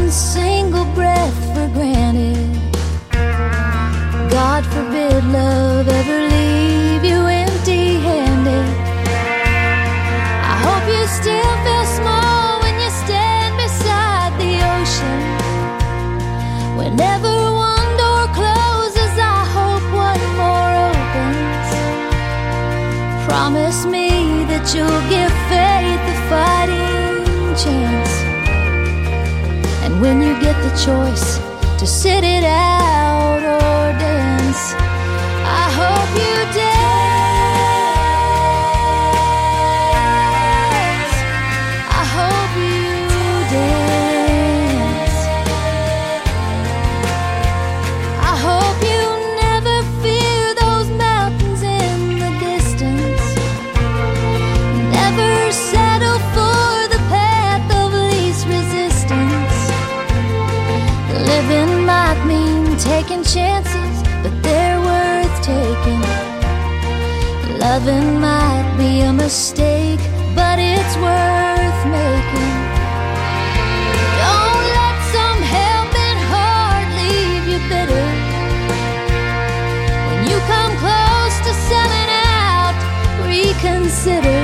one single breath for granted. God forbid love ever leave you empty-handed. I hope you still feel small when you stand beside the ocean. Whenever one door closes, I hope one more opens. Promise me that you'll give faith a fighting chance. And when you get the choice to sit it out or dance, I hope you dance. I hope you dance. I hope you never fear those mountains in the distance. Never settle for the path of least resistance. Living might mean taking chances, but they're worth taking. Loving might be a mistake, but it's worth making. Don't let some helping heart leave you bitter. When you come close to selling out, reconsider.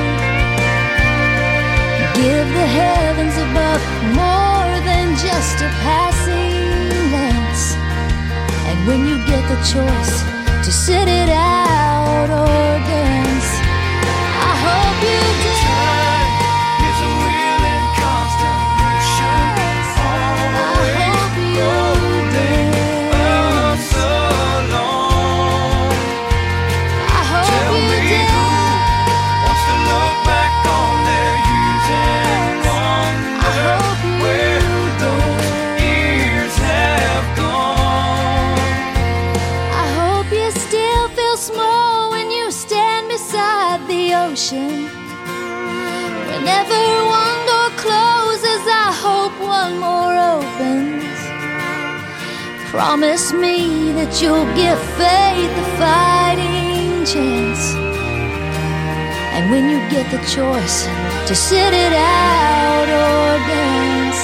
Give the heavens above more than just a passing glance. And when you get the choice to sit it out or dance, I hope you dance. It's a wheel in constant motion. I hope you dance. So long. I hope Tell you me dance. who wants to look back on their youth and I hope wonder you where those years have gone. I hope you still feel small when you stand beside the ocean. Whenever one door closes, I hope one more opens. Promise me that you'll give faith a fighting chance. And when you get the choice to sit it out or dance,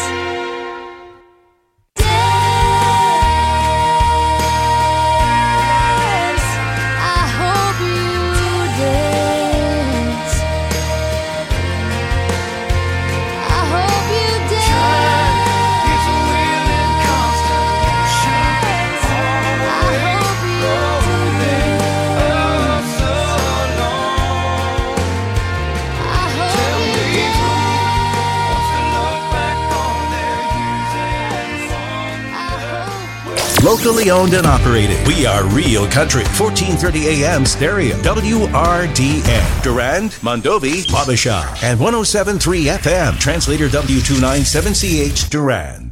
dance. I hope you dance. I hope you dance. It's a wheel in constant motion. I hope you dance. So long. I hope you dance. Wants to look back on their youth and I hope Locally owned and operated. We are Real Country. 1430 AM stereo. WRDN. Durand, Mondovi, Wabasha. And 107.3 FM. Translator W297CH Durand.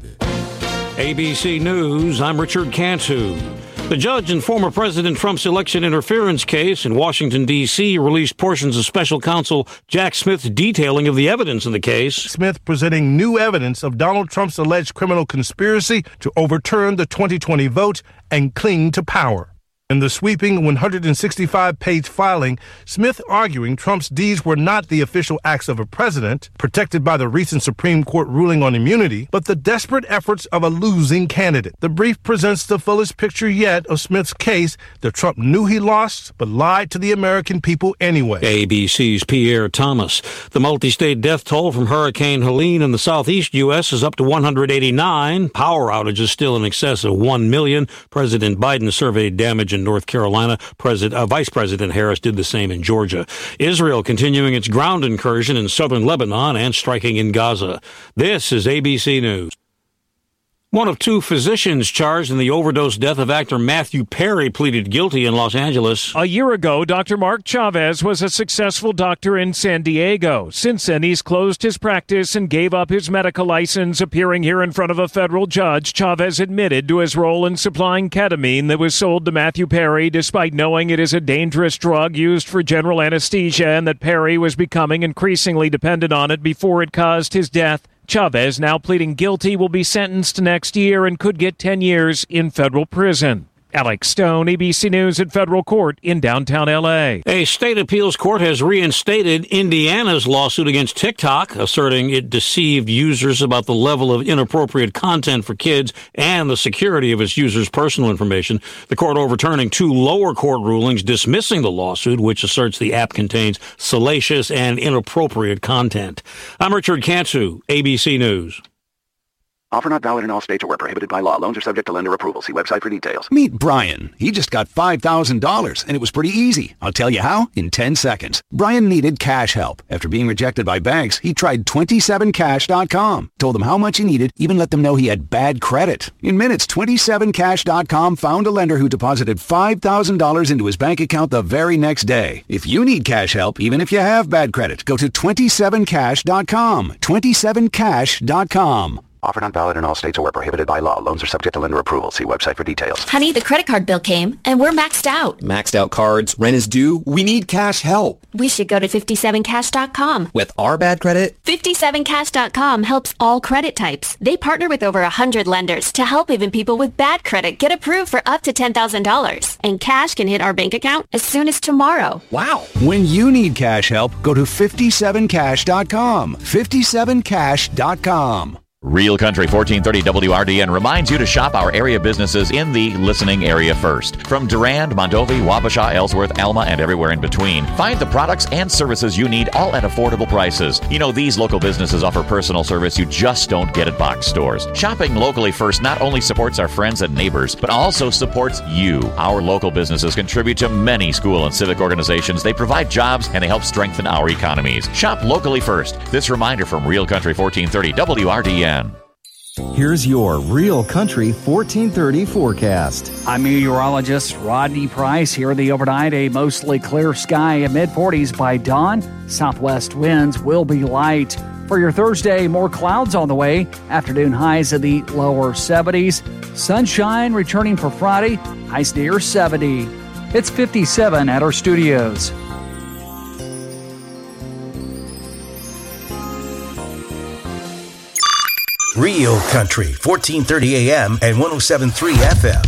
ABC News, I'm Richard Cantu. The judge in former President Trump's election interference case in Washington, D.C. released portions of special counsel Jack Smith's detailing of the evidence in the case. Smith presenting new evidence of Donald Trump's alleged criminal conspiracy to overturn the 2020 vote and cling to power. In the sweeping 165-page filing, Smith arguing Trump's deeds were not the official acts of a president, protected by the recent Supreme Court ruling on immunity, but the desperate efforts of a losing candidate. The brief presents the fullest picture yet of Smith's case that Trump knew he lost, but lied to the American people anyway. ABC's Pierre Thomas. The multi-state death toll from Hurricane Helene in the southeast U.S. is up to 189. Power outages still in excess of 1 million. President Biden surveyed damage in North Carolina. Vice President Harris did the same in Georgia. Israel continuing its ground incursion in southern Lebanon and striking in Gaza. This is ABC News. One of two physicians charged in the overdose death of actor Matthew Perry pleaded guilty in Los Angeles. A year ago, Dr. Mark Chavez was a successful doctor in San Diego. Since then, he's closed his practice and gave up his medical license. Appearing here in front of a federal judge, Chavez admitted to his role in supplying ketamine that was sold to Matthew Perry, despite knowing it is a dangerous drug used for general anesthesia and that Perry was becoming increasingly dependent on it before it caused his death. Chavez, now pleading guilty, will be sentenced next year and could get 10 years in federal prison. Alex Stone, ABC News at Federal Court in downtown L.A. A state appeals court has reinstated Indiana's lawsuit against TikTok, asserting it deceived users about the level of inappropriate content for kids and the security of its users' personal information. The court overturning two lower court rulings dismissing the lawsuit, which asserts the app contains salacious and inappropriate content. I'm Richard Kantsu, ABC News. Offer not valid in all states or where prohibited by law. Loans are subject to lender approval. See website for details. Meet Brian. He just got $5,000, and it was pretty easy. I'll tell you how in 10 seconds. Brian needed cash help. After being rejected by banks, he tried 27cash.com. Told them how much he needed, even let them know he had bad credit. In minutes, 27cash.com found a lender who deposited $5,000 into his bank account the very next day. If you need cash help, even if you have bad credit, go to 27cash.com. 27cash.com. Offer not valid in all states or where prohibited by law. Loans are subject to lender approval. See website for details. Honey, the credit card bill came, and we're maxed out. Maxed out cards, rent is due. We need cash help. We should go to 57cash.com. With our bad credit? 57cash.com helps all credit types. They partner with over 100 lenders to help even people with bad credit get approved for up to $10,000. And cash can hit our bank account as soon as tomorrow. Wow. When you need cash help, go to 57cash.com. 57cash.com. Real Country 1430 WRDN reminds you to shop our area businesses in the listening area first. From Durand, Mondovi, Wabasha, Ellsworth, Alma, and everywhere in between. Find the products and services you need, all at affordable prices. You know, these local businesses offer personal service you just don't get at box stores. Shopping locally first not only supports our friends and neighbors, but also supports you. Our local businesses contribute to many school and civic organizations. They provide jobs and they help strengthen our economies. Shop locally first. This reminder from Real Country 1430 WRDN. Here's your Real Country 1430 forecast. I'm meteorologist Rodney Price. Here the overnight, a mostly clear sky at mid-40s by dawn. Southwest winds will be light. For your Thursday, more clouds on the way. Afternoon highs in the lower 70s. Sunshine returning for Friday. Highs near 70. It's 57 at our studios. Real Country, 1430 AM and 107.3 FM.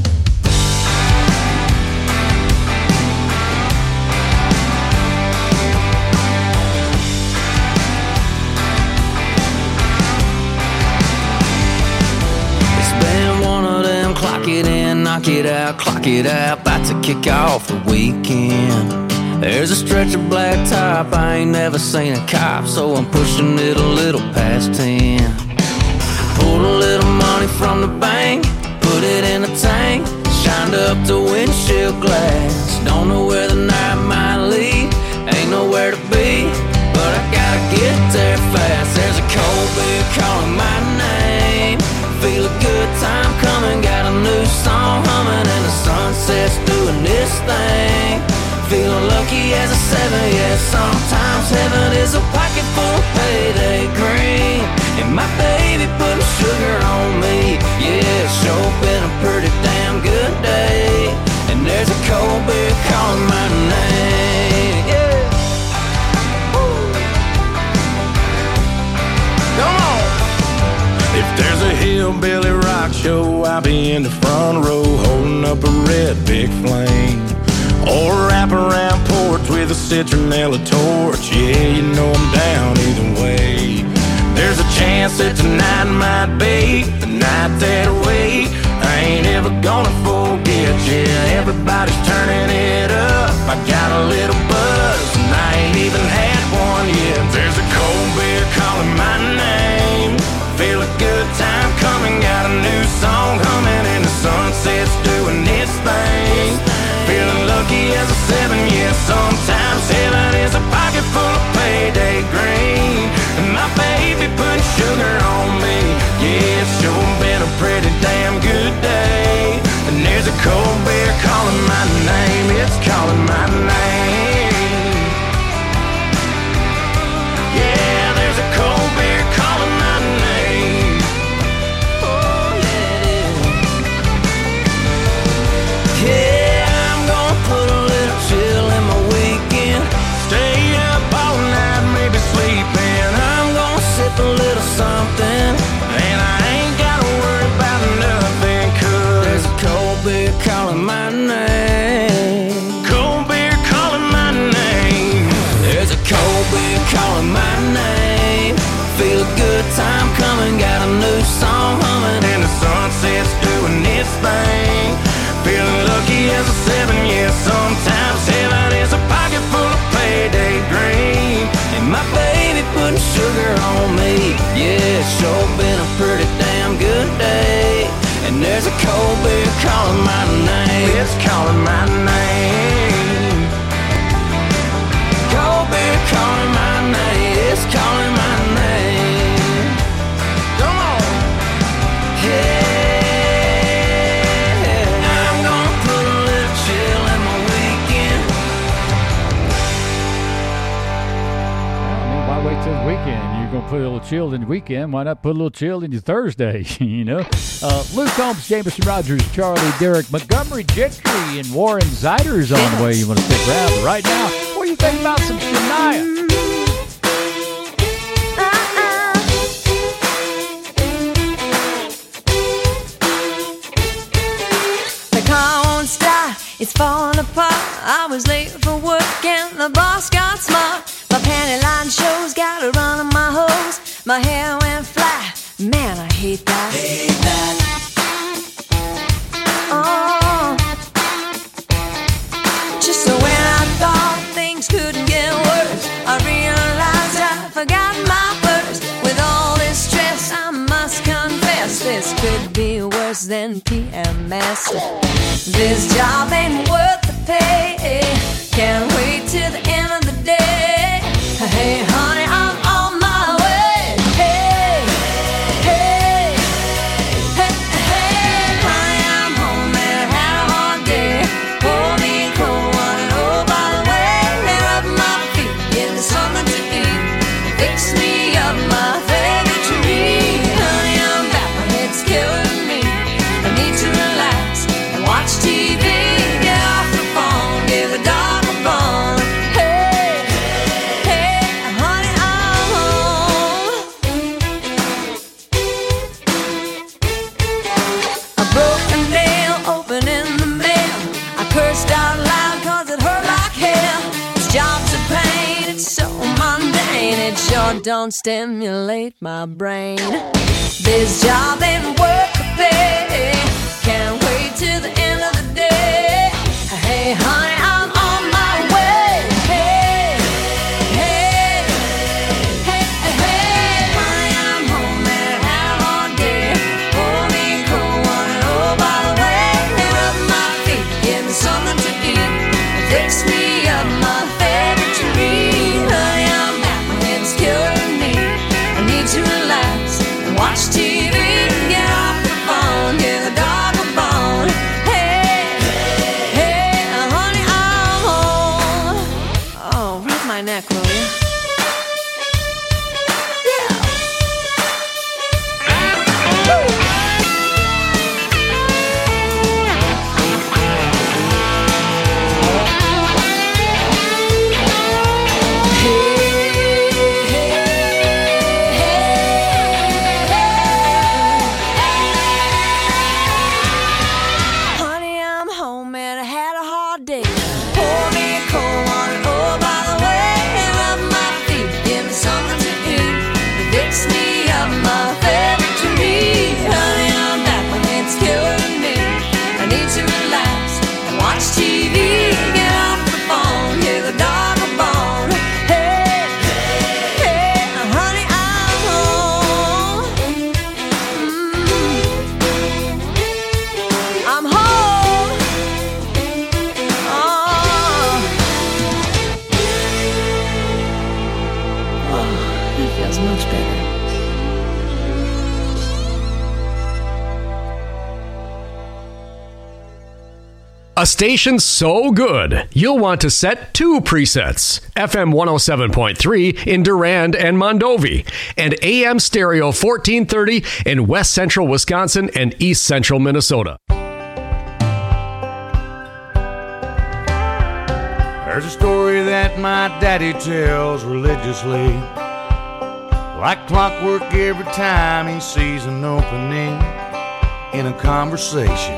It's been one of them clock it in, knock it out, clock it out, about to kick off the weekend. There's a stretch of black top, I ain't never seen a cop, so I'm pushing it a little past 10. Pulled a little money from the bank, put it in a tank, shined up the windshield glass. Don't know where the night might lead, ain't nowhere to be, but I gotta get there fast. There's a cold beer calling my name, feel a good time coming, got a new song humming, and the sunset's doing this thing. Feeling lucky as a 7, yeah, sometimes heaven is a pocket full of payday green. And my baby putting sugar on me, yeah, it's sure been a pretty damn good day. And there's a cold beer calling my name, yeah. Woo. Come on! If there's a hillbilly rock show, I'll be in the front row holding up a red big flame. Or a wraparound porch with a citronella torch. Yeah, you know I'm down either way. There's a chance that tonight might be the night that I wait. I ain't ever gonna forget, yeah, everybody's turning it up. I got a little buzz and I ain't even had one yet. There's a cold beer calling my name, feel a good time coming, got a new song humming, and the sunset's doing its thing. Feeling lucky as a 7, yeah, sometimes heaven is a pocket full of payday green. And my baby putting sugar on me, yeah, it's sure been a pretty damn good day. And there's a cold beer calling my name, it's calling my name. song humming and the sunset's doing its thing. Feeling lucky as a 7, yeah, sometimes heaven is a pocket full of payday dream. And my baby putting sugar on me, yeah, it's sure been a pretty damn good day. And there's a cold beer calling my name, it's calling my name. Cold beer calling my name, it's calling my name. Come on, yeah. Wait till the weekend. You're going to put a little chill in the weekend. Why not put a little chill in your Thursday? You know? Luke Combs, Jameson Rogers, Charlie, Derek, Montgomery, Gentry, and Warren Zyder's on the way. You want to stick around. But right now, what do you think about some Shania? The car won't start. It's falling apart. I was late for work and the boss got smart. My panty line shows, got a run on my hose. My hair went flat, man, I hate that. Hate that. Oh. Just so when I thought things couldn't get worse, I realized I forgot my purse. With all this stress, I must confess, this could be worse than PMS. This job ain't worth the pay. Can't wait till the end of the day. Hey, honey, I'm on my way. Hey, hey, hey, hey, honey, I'm home and had a hard day. Pour me a cold one and oh, by the way, they rub my feet, give me something to eat, fix me up my favorite treat. Honey, I'm back, my head's killing me. I need to relax and watch TV. Get off the phone, give a dog a bone. Sure don't stimulate my brain. This job ain't worth the pay. Can't wait till the end of the day. Hey, honey, I'm on my way. Hey, hey, hey, hey, honey, I'm home and had a hard day. Pour me a cold one and oh, by the way, they rub my feet, give me something to eat, fix me up my favorite treat. Honey, I'm back, my head's killing me. I need to relax and watch TV. Get off the phone, give a dog a bone. Hey, hey, honey, I'm home. Oh, rub my neck, will you? A station so good, you'll want to set 2 presets. FM 107.3 in Durand and Mondovi, and AM stereo 1430 in West Central Wisconsin and East Central Minnesota. There's a story that my daddy tells religiously, like clockwork every time he sees an opening in a conversation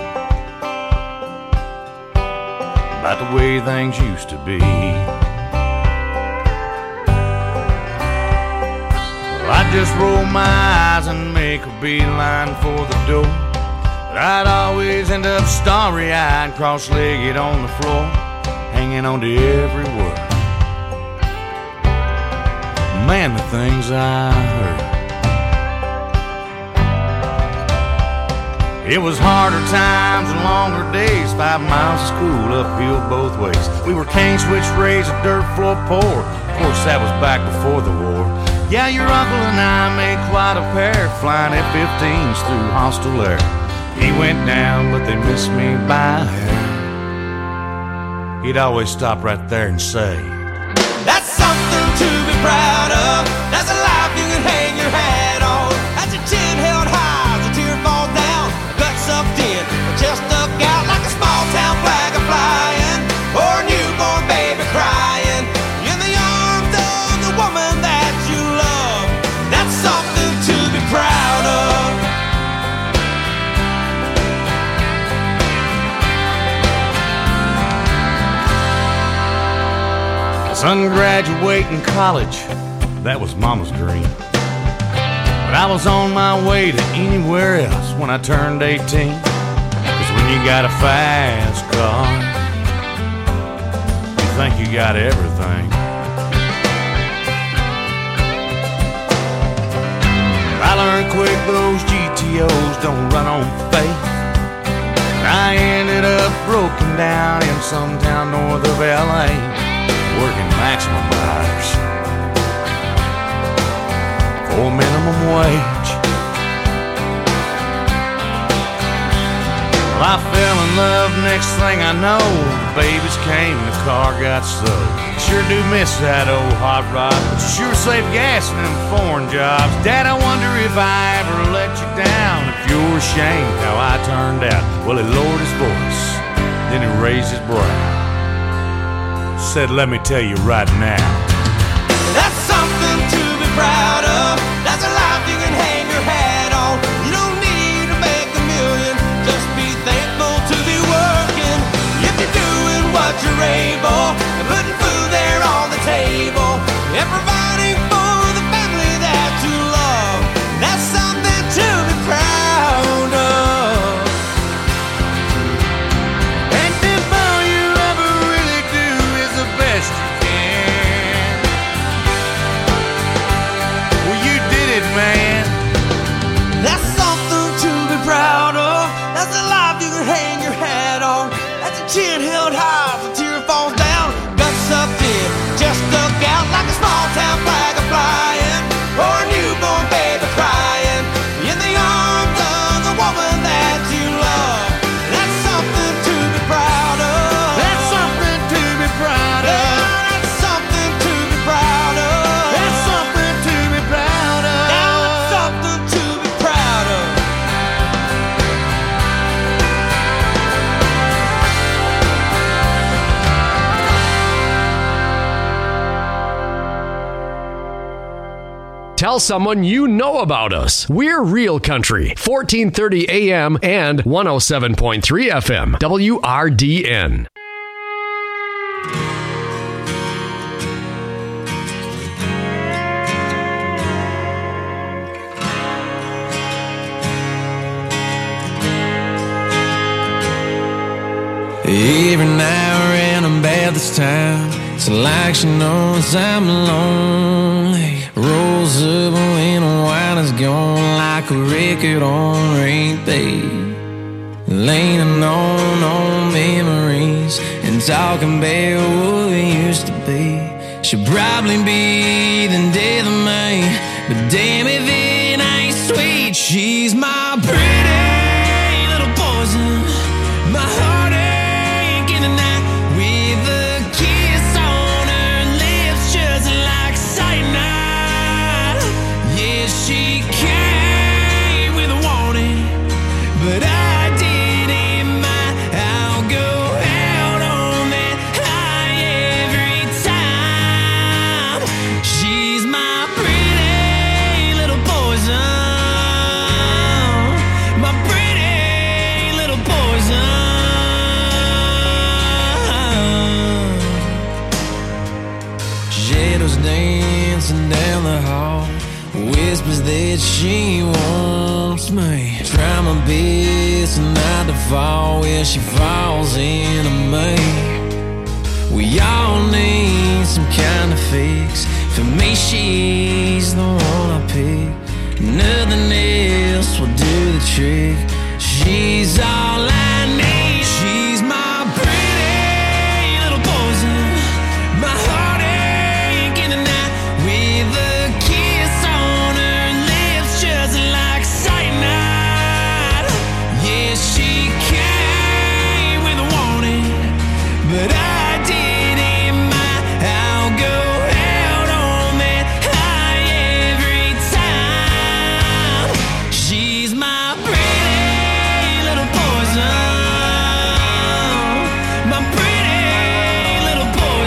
about the way things used to be. Well, I'd just roll my eyes and make a beeline for the door. But I'd always end up starry-eyed, cross-legged on the floor, hanging on to every word. Man, the things I heard. It was harder times and longer days, 5 miles of school uphill both ways. We were cane switch raised, a dirt floor poor. Of course, that was back before the war. Yeah, your uncle and I made quite a pair, flying F-15s through hostile air. He went down, but they missed me by a hair. He'd always stop right there and say, that's something to be proud of. That's a life you can hang your hat on. That's your chin held high as a tear falls down. Guts sucked in, chest stuck out like a small town flag a flying, or a newborn baby crying in the arms of the woman that you love. That's something to be proud of. Son, graduating college, that was Mama's dream. But I was on my way to anywhere else when I turned 18. 'Cause when you got a fast car, you think you got everything. I learned quick those GTOs don't run on faith. I ended up broken down in some town north of LA, working maximum hours for minimum wage. Well, I fell in love, next thing I know, babies came and the car got sold. Sure do miss that old hot rod, but you sure save gas in them foreign jobs. Dad, I wonder if I ever let you down, if you're ashamed how I turned out. Well, he lowered his voice, then he raised his brow, said, let me tell you right now, that's something to be proud of. That's a life you can hang your hat on. You don't need to make a million, just be thankful to be working. If you're doing what you're able, and putting food there on the table, and providing for the family that you love, that's something to be proud of. And if all you ever really do is the best you can, well, you did it, man. That's something to be proud of. That's a life you can hang your hat on. That's a chin held high as a tear falls down. Guts sucked in, just stuck out like a small town flag a flying, or a newborn baby crying in the arms of the woman that you love. That's something to be proud of. That's something to be proud of. Yeah, that's something to be proud of. That's something to be proud of. Now that's something to be proud of. Tell someone you know about us. We're Real Country, 1430 AM and 107.3 FM, WRDN. Every now and then I'm bad this time. It's like she knows I'm lonely. Rolls up when the wine is gone, like a record on repeat. Leaning on memories and talking about what we used to be. She'll probably be the death of me, but damn if it ain't sweet. She's my pretty little poison, my heartache in the night, with a kiss on her lips just like cyanide. Yeah, she came with a warning, but I didn't mind. I'll go out on that high every time. She's my pretty little poison, my pretty little poison. Shadows dancing down the hall with whispers that she wants me. Try my best not to fall where she falls into me. We all need some kind of fix. For me, she's the one I pick. Nothing else will do the trick. She's all I need. She's my pretty little poison, my heartache in the night, with a kiss on her lips just like cyanide. Yeah, she came with a warning, but I didn't mind. I'll go out on that high every time. She's my pretty little poison, my pretty little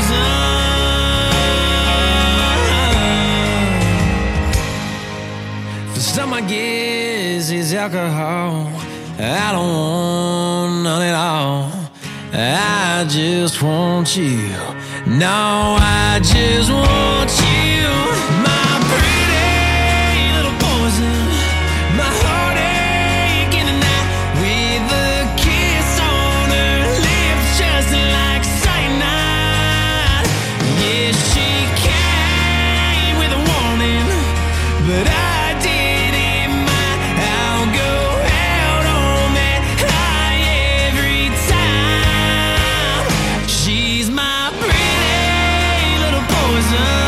poison. For some, I guess it's alcohol. I don't want none at all. I just want you. No, I just want you. My pretty little poison, my heartache in the night, with a kiss on her lips just like cyanide. Yeah, she came with a warning, but I didn't mind. I'll go out on that high every time. She's my pretty little poison,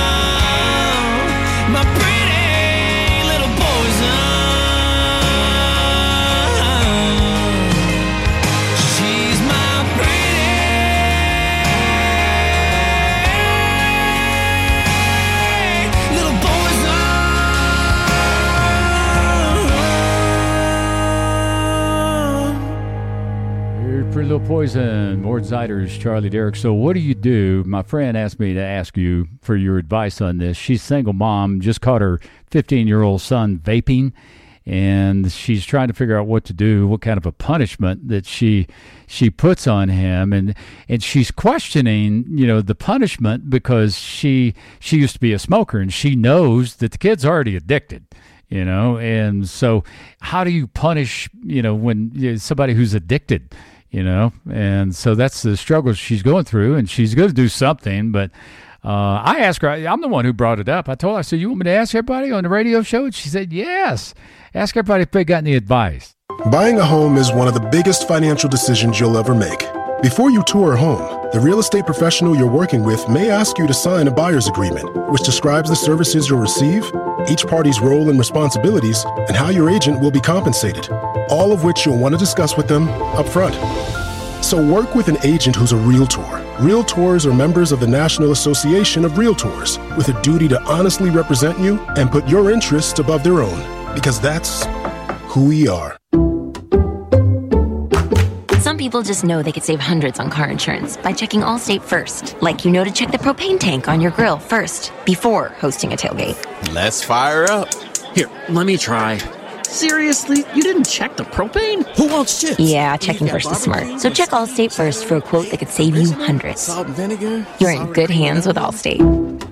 my pretty little poison. She's my pretty little poison. Here's Pretty Little Poison, Mort Zeiders, Charlie Derrick. So what do you do? My friend asked me to ask you for your advice on this. She's a single mom, just caught her 15-year-old son vaping, and she's trying to figure out what to do, what kind of a punishment that she puts on him, and she's questioning, the punishment, because she used to be a smoker, and she knows that the kid's already addicted. And so how do you punish, when somebody who's addicted, and so that's the struggle she's going through, and she's going to do something. But I asked her, I'm the one who brought it up. I told her, I said, you want me to ask everybody on the radio show? And she said, yes. Ask everybody if they got any advice. Buying a home is one of the biggest financial decisions you'll ever make. Before you tour a home, the real estate professional you're working with may ask you to sign a buyer's agreement, which describes the services you'll receive, each party's role and responsibilities, and how your agent will be compensated, all of which you'll want to discuss with them up front. So work with an agent who's a Realtor. Realtors are members of the National Association of Realtors with a duty to honestly represent you and put your interests above their own, because that's who we are. Some people just know they could save hundreds on car insurance by checking Allstate first. Like to check the propane tank on your grill first, before hosting a tailgate. Let's fire up. Here, let me try. Seriously? You didn't check the propane? Who wants chips? Yeah, checking first is smart. So check Allstate first for a quote that could save you hundreds. Salt and vinegar? You're in good hands with Allstate.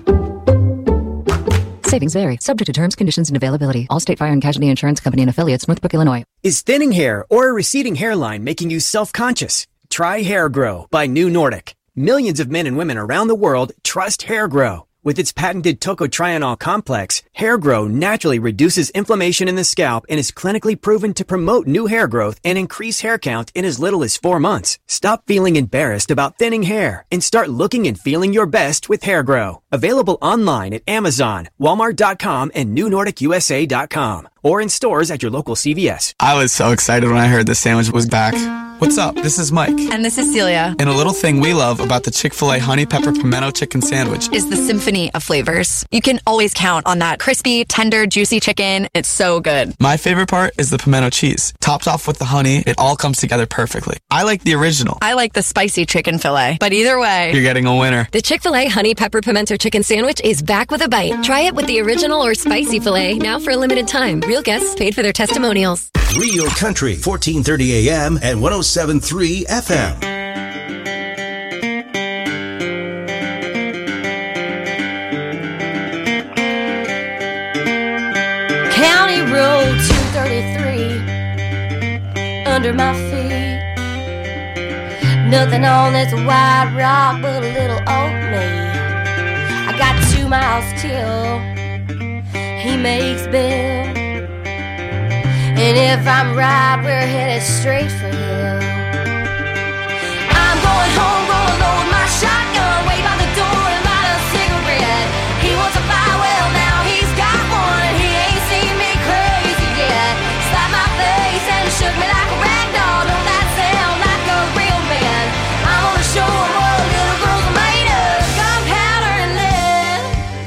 Savings vary, subject to terms, conditions, and availability. Allstate Fire and Casualty Insurance Company and Affiliates, Northbrook, Illinois. Is thinning hair or a receding hairline making you self-conscious? Try Hair Grow by New Nordic. Millions of men and women around the world trust Hair Grow. With its patented tocotrienol complex, Hair Grow naturally reduces inflammation in the scalp and is clinically proven to promote new hair growth and increase hair count in as little as 4 months. Stop feeling embarrassed about thinning hair and start looking and feeling your best with Hair Grow. Available online at Amazon, Walmart.com, and NewNordicUSA.com, or in stores at your local CVS. I was so excited when I heard the sandwich was back. What's up? This is Mike. And this is Celia. And a little thing we love about the Chick-fil-A Honey Pepper Pimento Chicken Sandwich is the symphony of flavors. You can always count on that crispy, tender, juicy chicken. It's so good. My favorite part is the pimento cheese. Topped off with the honey, it all comes together perfectly. I like the original. I like the spicy chicken fillet. But either way, you're getting a winner. The Chick-fil-A Honey Pepper Pimento Chicken Sandwich is back with a bite. Try it with the original or spicy filet, now for a limited time. Real guests paid for their testimonials. Real Country, 1430 AM and 107.3 FM. 23 under my feet. Nothing on this wide rock but a little old me. I got 2 miles till he makes bail, and if I'm right, we're headed straight for hell. I'm going home, gonna load my shotgun, wait by the door and light a cigarette. He wants a fire, well now he's got one, and he ain't seen me crazy yet. Slapped my face and shook me like a rag doll. Don't that sound like a real man? I'm gonna show him what little girls are made of, gunpowder and lead.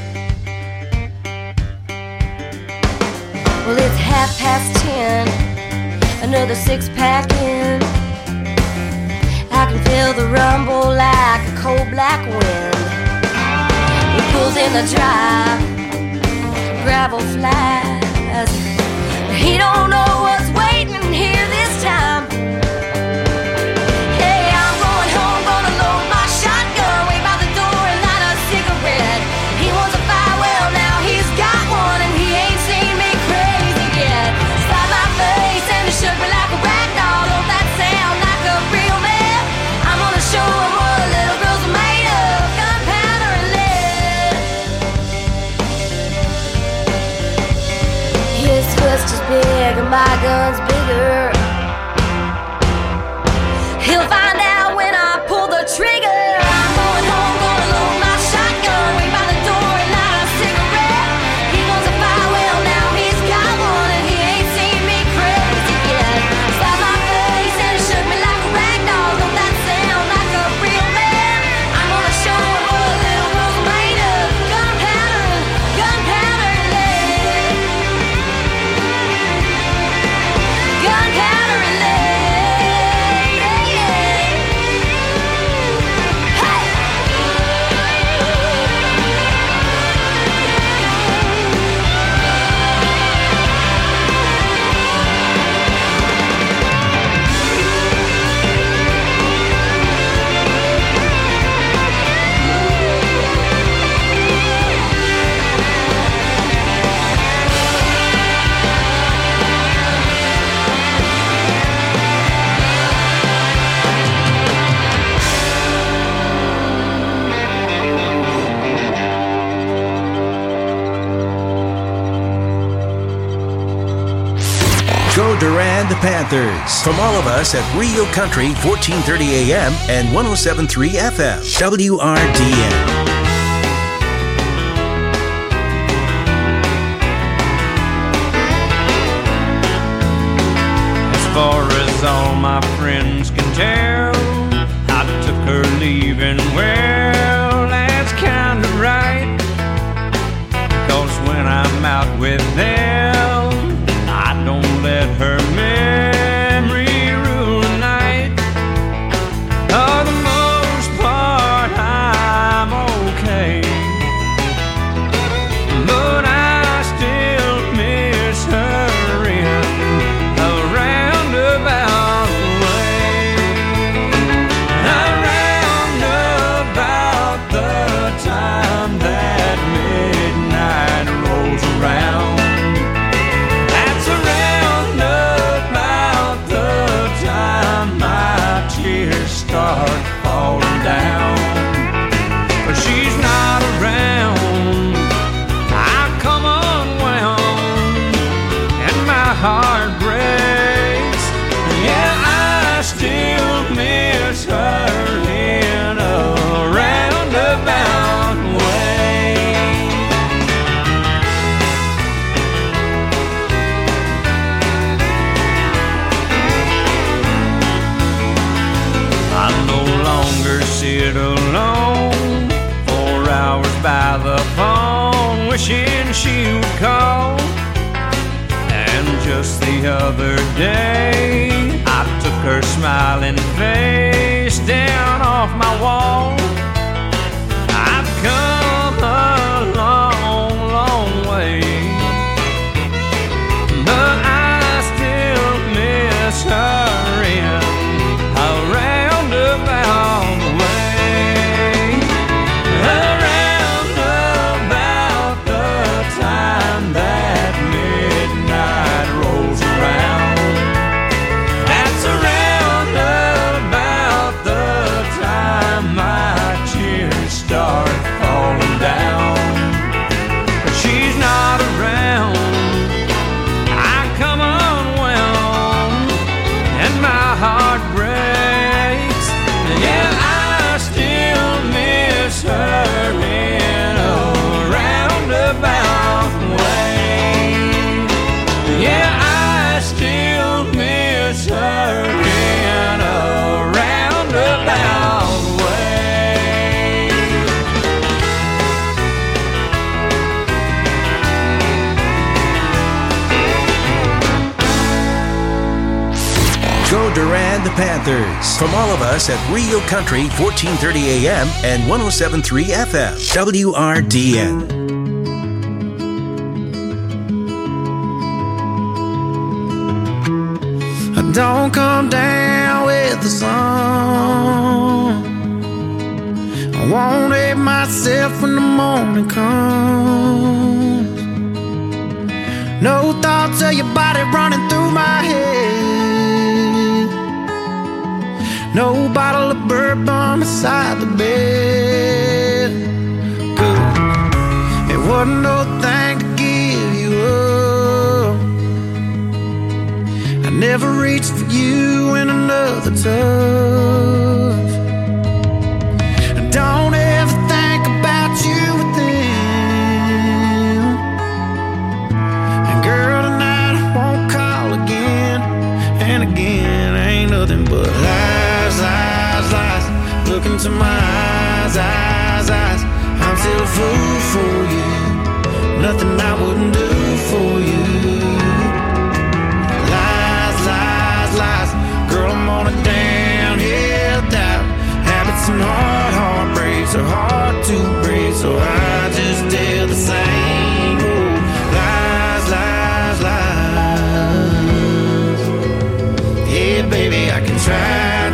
Well, it's 10:30, another 6-pack in. I can feel the rumble like a cold black wind. He pulls in the drive, gravel flies. He don't know what's waiting here this time. Hey, I'm going home, gonna load my shotgun, wait by the door and light a cigarette. He wants a fire, well now he's got one, and he ain't seen me crazy yet. Slapped my face and it shook me like a rag doll. Don't that sound like a real man? I'm gonna show him what little girls are made of, gunpowder and lead. His fist is big and my gun's bigger. He'll find out when I pull the trigger. I'm going home, gonna load my shotgun, wait by the door and light a cigarette. He wants a fire, well now he's got one, and he ain't seen me crazy yet. Slapped my face and it shook me like a rag doll. Don't that sound like a real man? I'm gonna show him what little girls are made of, gunpowder and lead. Gunpowder and lead, yeah, yeah. Hey! Go Durand Panthers. From all of us at Rio Country, 1430 AM and 107.3 FM. WRDN. As far as all my friends can tell, I took her leaving, well, that's kinda right. 'Cause when I'm out with them, I don't let her memory rule the night. For the most part, I'm okay, but I still miss her in a roundabout way. Around about the time that midnight rolls around. That's around about the time my tears start falling down. But she's not around, I come unwound, and my heart breaks. Yeah, I still miss her in a roundabout way. I no longer sit alone 4 hours by the phone, wishing she would call. And just the other day, I took her smiling face down off my wall. I've come a long, long way, but I still miss her in a roundabout way. Around about the time that midnight rolls around. Duran the Panthers. From all of us at Rio Country, 1430 AM and 107.3 FM. WRDN. Don't come down with the sun. I won't hate myself when the morning comes. No thoughts of your body running through my head. No bottle of bourbon beside the bed. Good. It wasn't no thing to give you up. Never reached for you in another touch. Don't ever think about you with them. And girl, tonight I won't call again. And again, ain't nothing but lies, lies, lies. Look into my eyes, eyes, eyes. I'm still a fool for you. Nothing I wouldn't do for you. Girl, I'm on a downhill dive. Habits and heartbreaks are hard to break, so I just tell the same old lies, lies, lies. Yeah, baby, I can try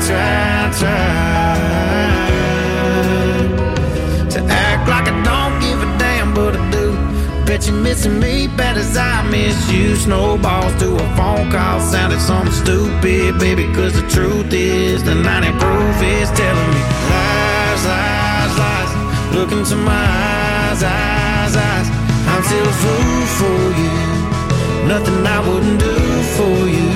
to act like I don't give a damn, but I do. Bet you're missing me bad as I miss you. Snowballs to a phone call sounded something stupid, baby, cause the truth is the 90 proof is telling me lies, lies, lies. Look into my eyes, eyes, eyes. I'm still a fool for you. Nothing I wouldn't do for you.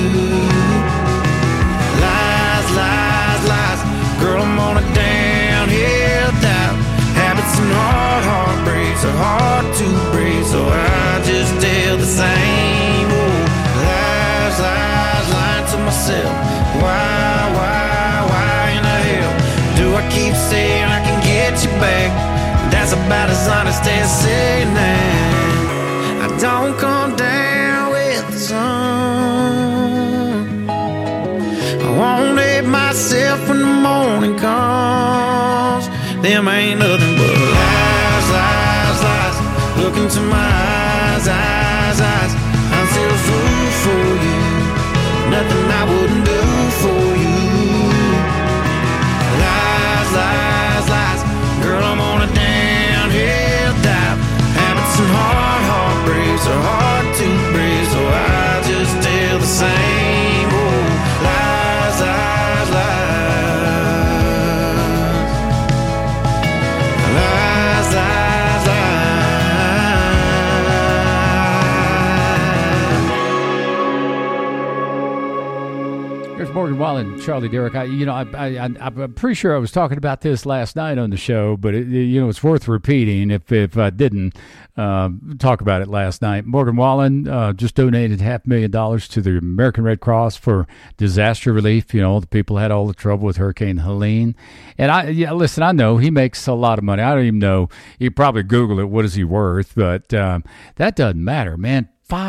Lies, lies, lies. Girl, I'm on a downhill dive. Habits and heartbreaks are hard to break, so I just tell the same old lies, lies, lying to myself. Why in the hell do I keep saying I can get you back? That's about as honest as saying that I don't come down with the sun. I won't hate myself when the morning comes. Them ain't nothing but lies, lies, lies. Look into my eyes, eyes, eyes. I'm still a fool for you. Nothing I wouldn't do for you. Lies, lies, lies. Girl, I'm on a downhill dive. Habits and heartbreaks are hard to break, so I just tell the same old lies, lies, lies. Lies, lies, lies. There's Morgan Wallen, Charlie Derrick. I'm pretty sure I was talking about this last night on the show, but it's worth repeating if I didn't talk about it last night. Morgan Wallen just donated $500,000 to the American Red Cross for disaster relief. The people had all the trouble with Hurricane Helene. And listen, I know he makes a lot of money. I don't even know. You probably Google it. What is he worth? But that doesn't matter, man.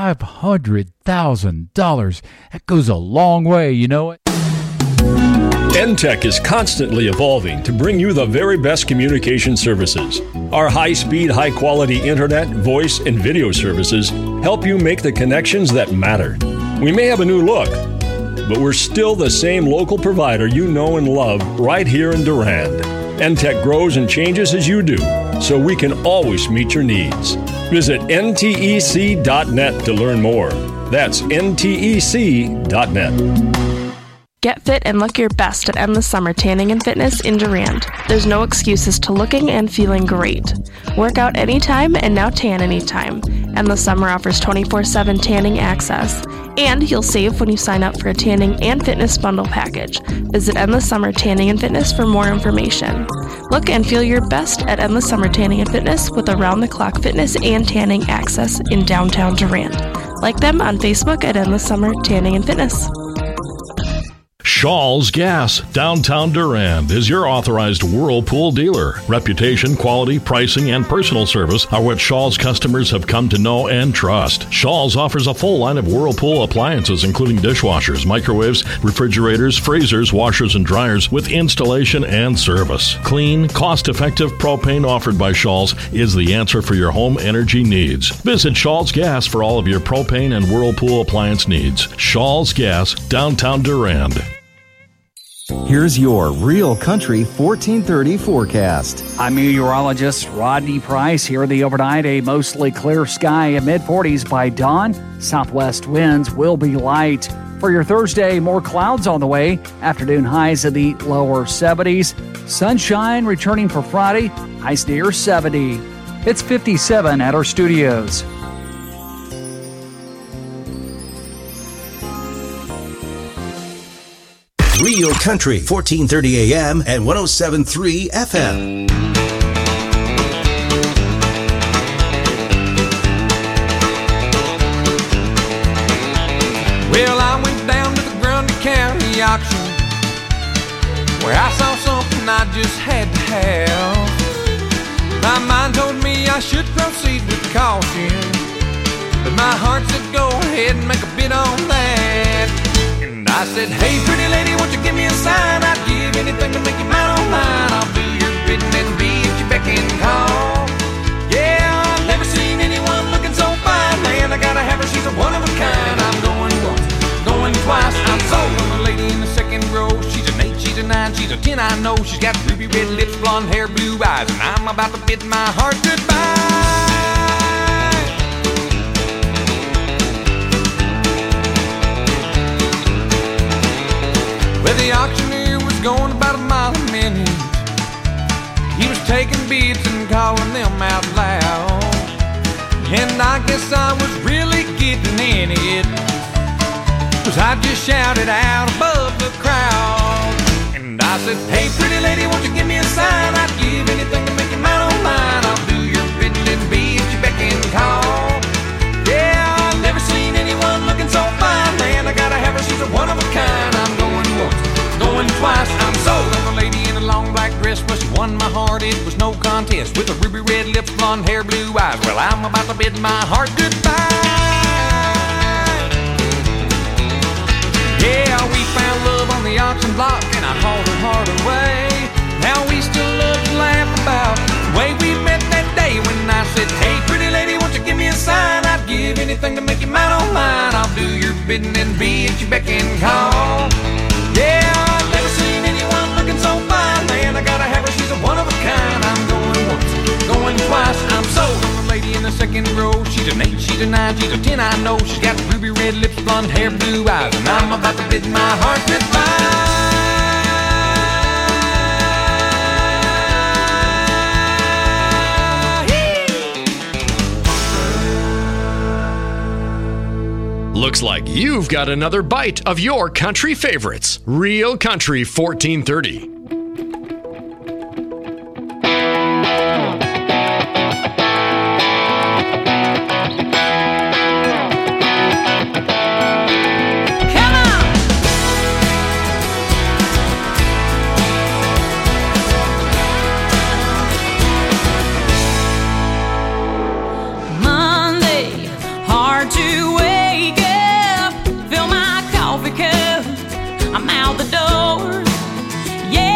$500,000. That goes a long way, you know it? NTEC is constantly evolving to bring you the very best communication services. Our high-speed, high-quality internet, voice, and video services help you make the connections that matter. We may have a new look, but we're still the same local provider you know and love right here in Durand. NTEC grows and changes as you do, so we can always meet your needs. Visit ntec.net to learn more. That's ntec.net. Get fit and look your best at Endless Summer Tanning and Fitness in Durand. There's no excuses to looking and feeling great. Work out anytime and now tan anytime. Endless Summer offers 24/7 tanning access. And you'll save when you sign up for a tanning and fitness bundle package. Visit Endless Summer Tanning and Fitness for more information. Look and feel your best at Endless Summer Tanning and Fitness with around-the-clock fitness and tanning access in downtown Durand. Like them on Facebook at Endless Summer Tanning and Fitness. Shaw's Gas, downtown Durand, is your authorized Whirlpool dealer. Reputation, quality, pricing, and personal service are what Shaw's customers have come to know and trust. Shaw's offers a full line of Whirlpool appliances, including dishwashers, microwaves, refrigerators, freezers, washers, and dryers with installation and service. Clean, cost-effective propane offered by Shaw's is the answer for your home energy needs. Visit Shaw's Gas for all of your propane and Whirlpool appliance needs. Shaw's Gas, downtown Durand. Here's your Real Country 1430 forecast. I'm meteorologist Rodney Price. Here the overnight, a mostly clear sky in mid-40s by dawn. Southwest winds will be light. For your Thursday, more clouds on the way. Afternoon highs in the lower 70s. Sunshine returning for Friday. Highs near 70. It's 57 at our studios. Real Country, 1430 AM and 107.3 FM. Well, I went down to the Grundy County auction where I saw something I just had to have. My mind told me I should proceed with caution, but my heart said go ahead and make a bid on that. And I said, hey, pretty lady, won't you give me a sign? I'd give anything to make you mine on mine. I'll do your bidding and be at your beck and call. Yeah, I've never seen anyone looking so fine. Man, I gotta have her, she's a one of a kind. I'm going once, going twice. I'm sold on the lady in the second row. She's an 8, she's a 9, she's a 10, I know. She's got ruby red lips, blonde hair, blue eyes, and I'm about to bid my heart goodbye. Well, the auctioneer was going about a mile a minute. He was taking bids and calling them out loud. And I guess I was really getting in it, 'cause I just shouted out above the crowd. And I said, hey, pretty lady, won't you give me a sign? I'd give anything to make you mine on mine. I'll do your bidding and be at your beck and call. Yeah, I've never seen anyone looking so fine. Man, I gotta have her, she's a one of a kind. I'm going once, going twice. I'm sold on the lady in a long black dress. Well, she won my heart, it was no contest. With her ruby red lips, blonde hair, blue eyes. Well, I'm about to bid my heart goodbye. Yeah, we found love on the auction block, and I hauled her heart away. Now we still love to laugh about the way we met that day when I said, hey, pretty lady, won't you give me a sign? I'd give anything to make you mine on mine. I'll do your bidding and be at your beck and call. Yeah, I've never seen anyone looking so fine. Man, I gotta have her, she's a one of a kind. I'm going once, going twice. I'm sold on the lady in the second row. She's an 8, she's a 9, she's a 10, I know. She's got ruby red lips, blonde hair, blue eyes, and I'm about to bid my heart goodbye. Looks like you've got another bite of your country favorites. Real Country 1430. Yeah.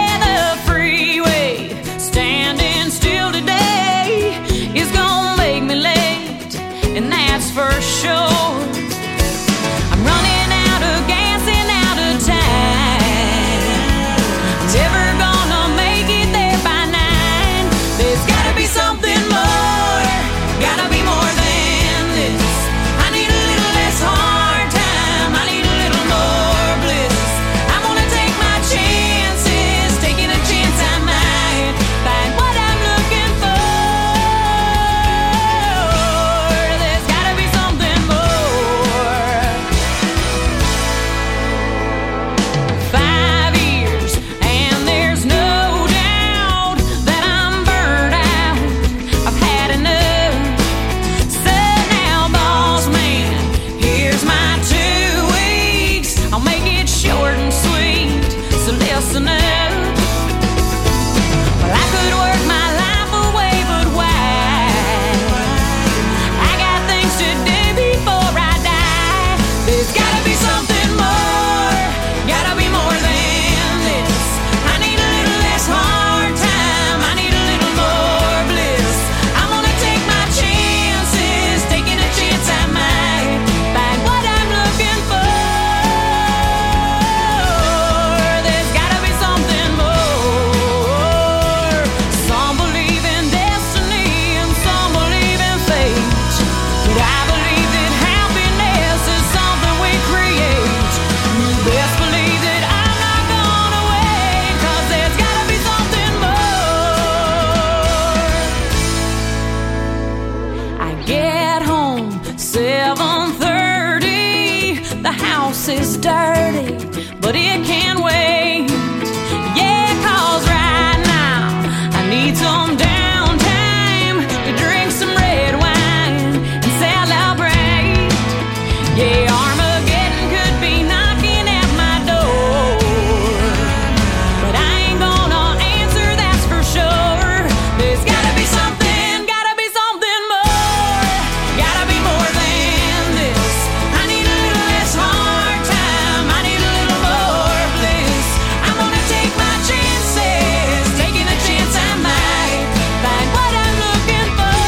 house is dirty, but it can wait. Yeah, 'cause right now I need some downtime to drink some red wine and celebrate. Yeah, Armageddon could be knocking at my door, but I ain't gonna answer, that's for sure. There's gotta be something more, gotta be more than this. I need a little less hard time, I need a little more of this. I'm gonna take my chances, taking a chance I might find what I'm looking for.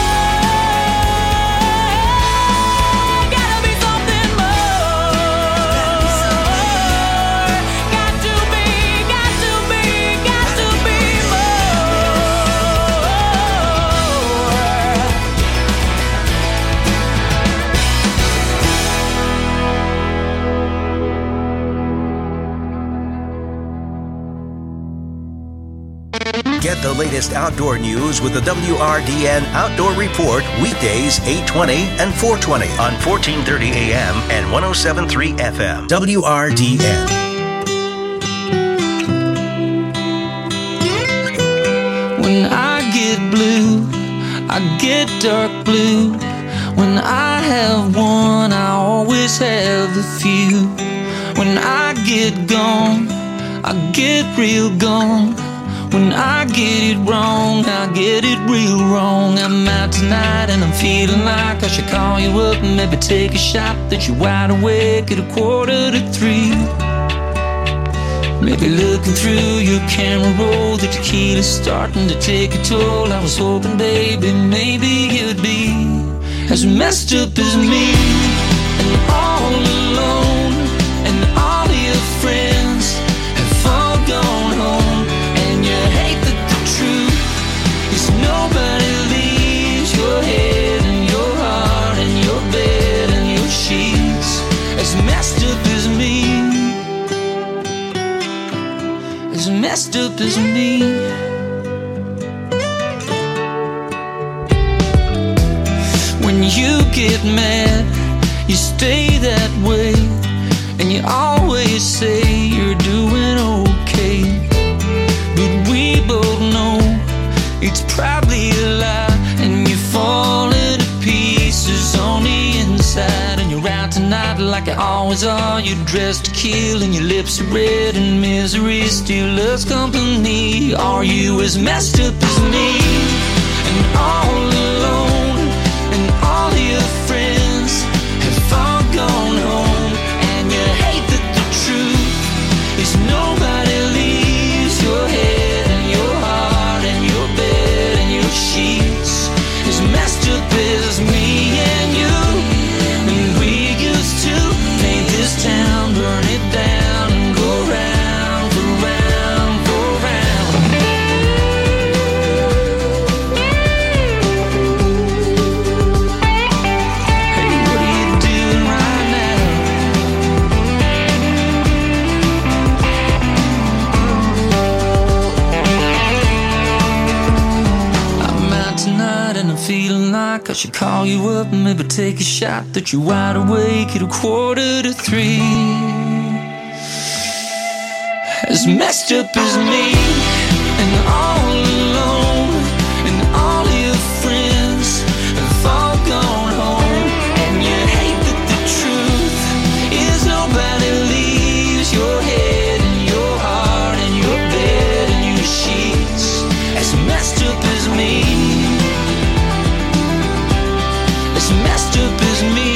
Gotta be something more, got to be Get the latest outdoor news with the WRDN Outdoor Report weekdays 8:20 and 4:20 on 1430 AM and 107.3 FM. WRDN. When I get blue, I get dark blue. When I have one, I always have a few. When I get gone, I get real gone. When I get it wrong, I get it real wrong. I'm out tonight and I'm feeling like I should call you up and maybe take a shot that you're wide awake at 2:45. Maybe looking through your camera roll, the tequila's starting to take a toll. I was hoping, baby, maybe you'd be as messed up as me, and all alone, and all your friends have all gone home, and you hate that the truth is nobody leaves your head and your heart and your bed and your sheets as messed up as me, as messed up as me. When you get mad, you stay that way, and you always say you're doing okay. But we both know it's probably a lie, and you're falling to pieces on the inside. And you're out tonight like you always are. You're dressed to kill, and your lips are red, and misery still loves company. Are you as messed up as me, and all alone, and all your friends have all gone home, and you hate that the truth is nobody leaves your head and your heart and your bed and your sheets as messed up as me and you. And we used to paint this town, burn it down, and go round for round for round. Hey, what are you doing right now? I'm out tonight and I'm feeling like I should call you up and maybe take a shot that you're wide awake at 2:45. As messed up as me, and all alone, and all your friends have all gone home, and you hate that the truth is nobody leaves your head and your heart and your bed and your sheets as messed up as me, as messed up as me.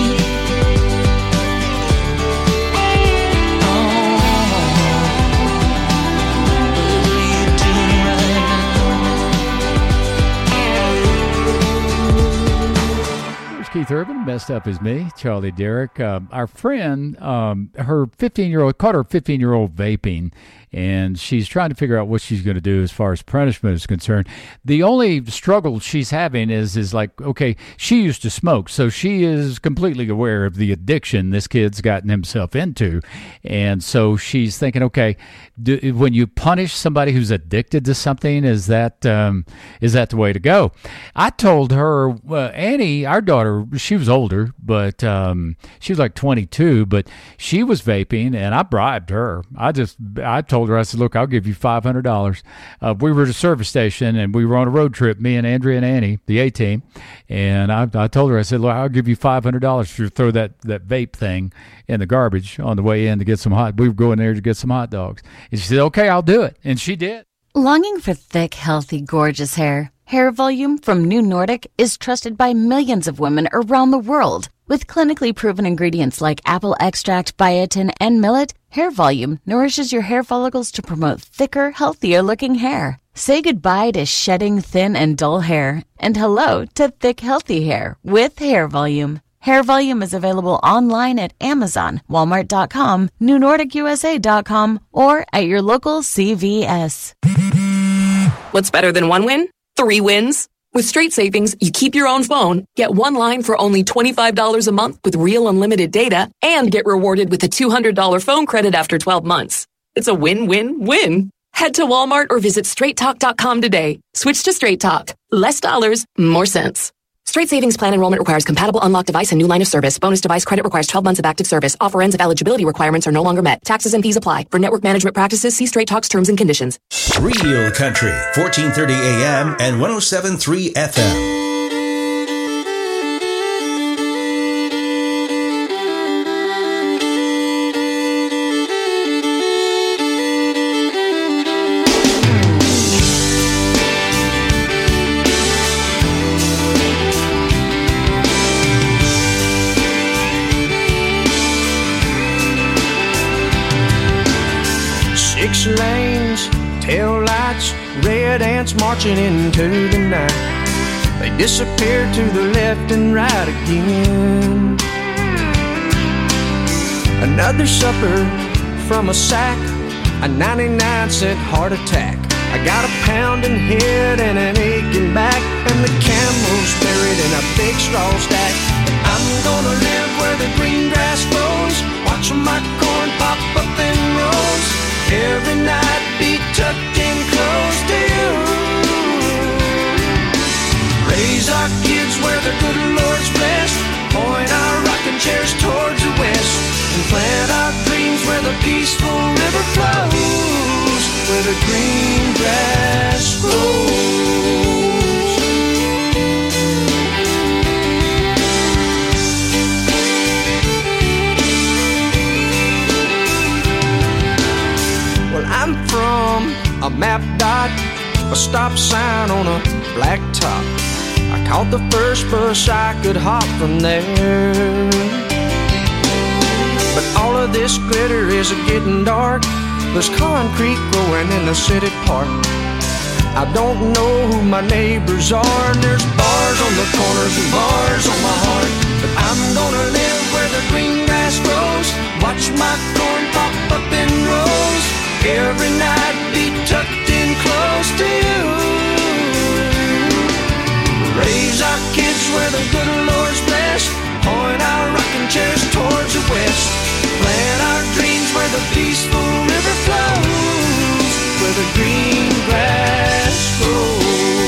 Keith Urban, messed up as me. Charlie Derrick, our friend, her 15-year-old caught her 15-year-old vaping, and she's trying to figure out what she's going to do as far as punishment is concerned. The only struggle she's having is like, okay, she used to smoke, so she is completely aware of the addiction this kid's gotten himself into, and so she's thinking, okay, when you punish somebody who's addicted to something, is that the way to go? I told her, Annie, our daughter, she was older, but she was like 22, but she was vaping, and I bribed her. I told her, I said, look, I'll give you $500. We were at a service station, and we were on a road trip, me and Andrea and Annie, the A-team, and I told her, I said, look, I'll give you $500 if you throw that vape thing in the garbage on the way in to get some we were going there to get some hot dogs. And she said, okay, I'll do it. And she did. Longing for thick, healthy, gorgeous hair? Hair Volume from New Nordic is trusted by millions of women around the world. With clinically proven ingredients like apple extract, biotin, and millet, Hair Volume nourishes your hair follicles to promote thicker, healthier-looking hair. Say goodbye to shedding thin and dull hair, and hello to thick, healthy hair with Hair Volume. Hair Volume is available online at Amazon, Walmart.com, NewNordicUSA.com, or at your local CVS. What's better than one win? 3 wins. With Straight Savings, you keep your own phone, get one line for only $25 a month with real unlimited data, and get rewarded with a $200 phone credit after 12 months. It's a win-win-win. Head to Walmart or visit straighttalk.com today. Switch to Straight Talk. Less dollars, more sense. Straight Savings Plan enrollment requires compatible unlocked device and new line of service. Bonus device credit requires 12 months of active service. Offer ends if eligibility requirements are no longer met. Taxes and fees apply. For network management practices, see Straight Talk's terms and conditions. Real Country, 1430 AM and 107.3 FM. Lanes, tail lights, red ants marching into the night. They disappear to the left and right again. Another supper from a sack, a 99-cent heart attack. I got a pounding head and an aching back, and the camel's buried in a big straw stack. I'm gonna live where the green grass grows, watch my corn pop up in rows. Every night be tucked in close to you. Raise our kids where the good Lord's blessed. Point our rocking chairs towards the west. And plant our dreams where the peaceful river flows. Where the green grass grows. I'm from a map dot, a stop sign on a black top. I caught the first bus I could hop from there. But all of this glitter is getting dark. There's concrete growing in the city park. I don't know who my neighbors are, and there's bars on the corners and bars on my heart. But I'm gonna live where the green grass grows, watch my corn pop up in rows. Every night be tucked in close to you. Raise our kids where the good Lord's blessed. Point our rocking chairs towards the west. Plant our dreams where the peaceful river flows. Where the green grass grows.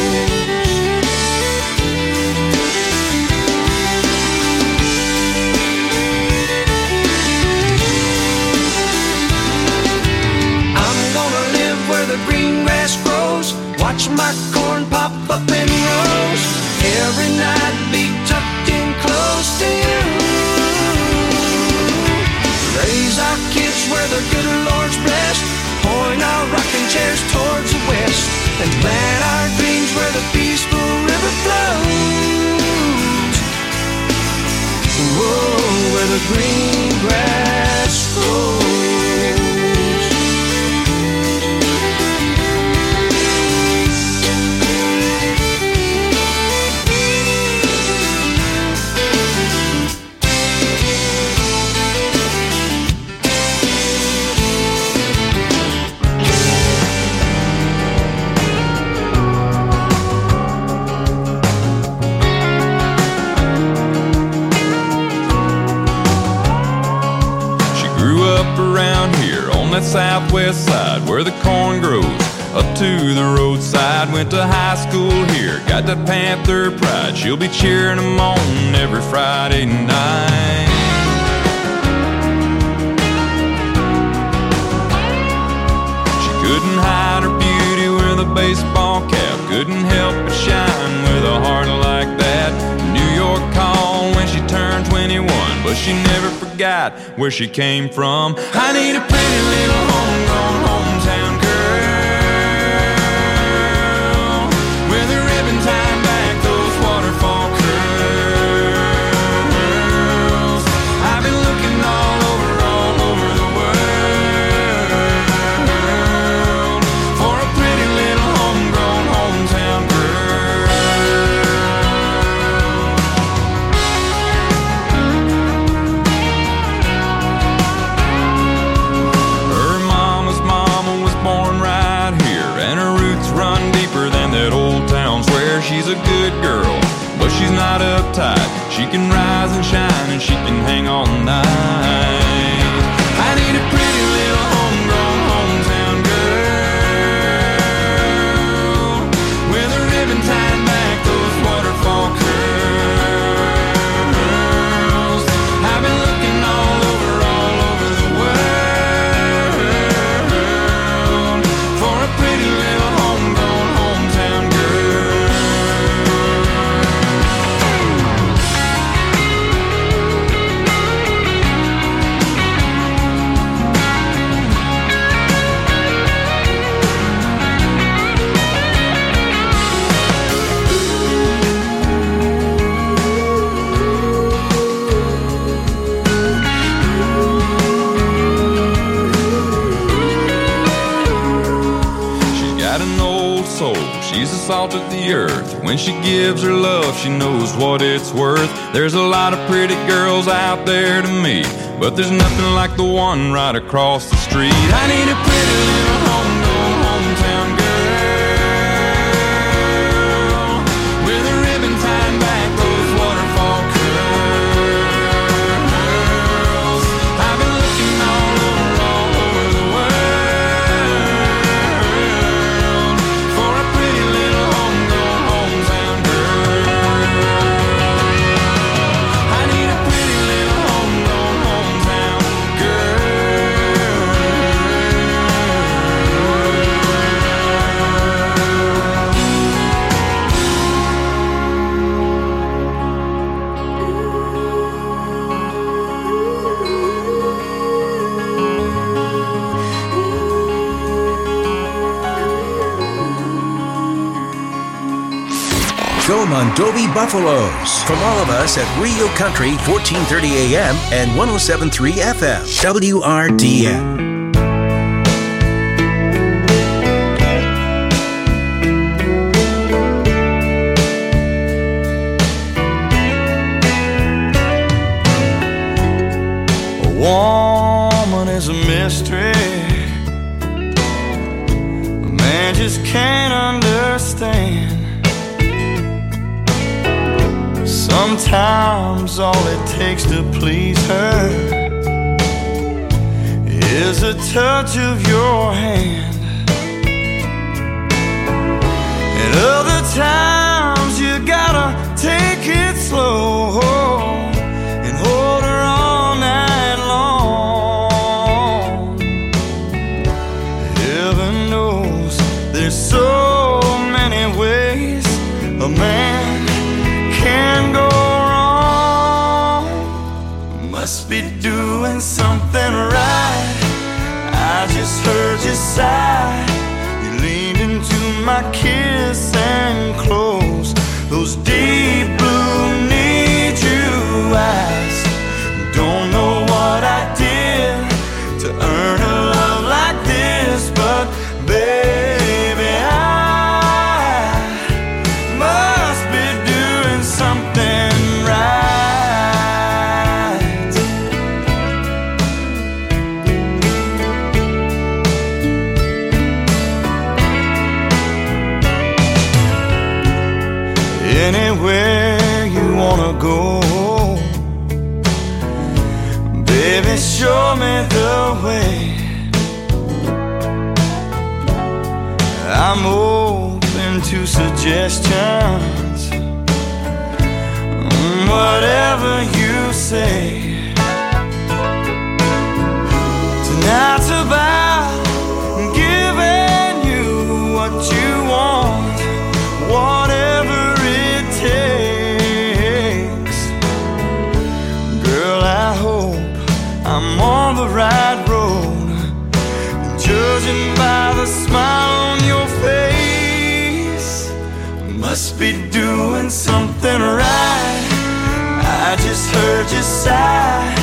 The green grass grows, watch my corn pop up in rows. Every night be tucked in close to you. Raise our kids where the good Lord's blessed. Point our rocking chairs towards the west. And plant our dreams where the peaceful river flows. Whoa, where the green grass grows. Around here on that southwest side where the corn grows, up to the roadside. Went to high school here, got that Panther pride. She'll be cheering them on every Friday night. She couldn't hide her beauty with a baseball cap, couldn't help but shine with a heart like that. New York called when she turned 21, but she never forgot where she came from. I need a pretty little homegrown hometown girl with a ribbon tied back, those waterfall curls. I've been looking all over the world for a pretty little homegrown hometown girl. Her mama's mama was born right here, and her roots run deeper than that old town square. She's a good girl, but she's not uptight. She can rise and shine, and she can hang all night. I need a pretty little homegrown hometown girl with a ribbon tied back, those waterfall curls. I've been looking all over the world for a pretty little homegrown hometown girl. She's got an old soul, she's the salt of the earth. When she gives her love, she knows what it's worth. There's a lot of pretty girls out there to meet, but there's nothing like the one right across the street. I need a pretty little homegrown hometown girl with a ribbon tied back, those waterfall curls. I've been looking all over the world for a pretty little homegrown hometown girl. I need a pretty little homegrown hometown Go Mondovi Buffaloes. From all of us at Rio Country, 1430 AM and 107.3 FM. WRDN. A woman is a mystery a man just can't understand. Sometimes all it takes to please her is a touch of your hand. And other times you gotta take it slow and hold her all night long. Heaven knows there's so many ways a man can go wrong. Must be doing something right. I just heard you sigh. You leaned into my kiss and closed those deep blue need you eyes. Don't know what I did to earn a love like this, but baby, I must be doing something right. Anywhere you wanna go, baby, show me the way. I'm open to suggestions. Whatever you say. Tonight's about giving you what you want, whatever it takes. Girl, I hope I'm on the right road, judging by the smile on your face. Must be doing something right. I just heard you sigh.